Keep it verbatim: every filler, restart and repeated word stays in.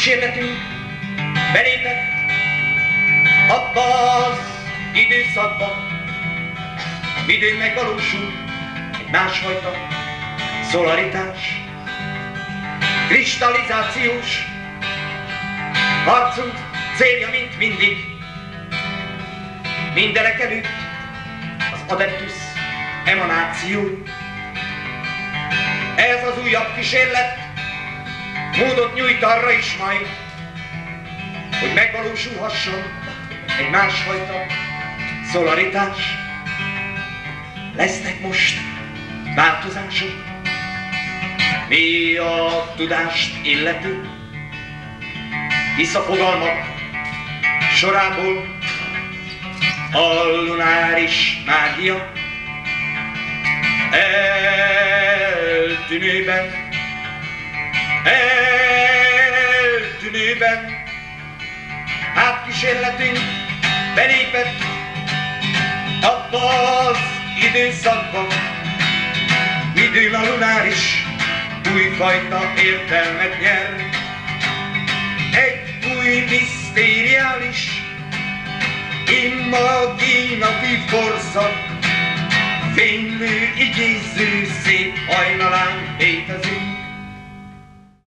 kísérletünk belépett abba az időszakba, midőn megvalósul egy másfajta szolaritás, kristallizációs harcunk célja, mint mindig, mindenek előtt az adeptus emanáció. Ez az újabb kísérlet módot nyújt arra is majd, hogy megvalósulhasson egy másfajta szolaritás. Lesznek most változások, mi a tudást illeti, hisz a fogalmak sorából a lunáris mágia eltűnőben, eltűnőben, hát kísérletünk belépett abba az időszakba, midőn a lunáris újfajta értelmet nyer. Egy új misztériális, imaginatív korszak, fénylő, igéző, szép hajnalán létezik.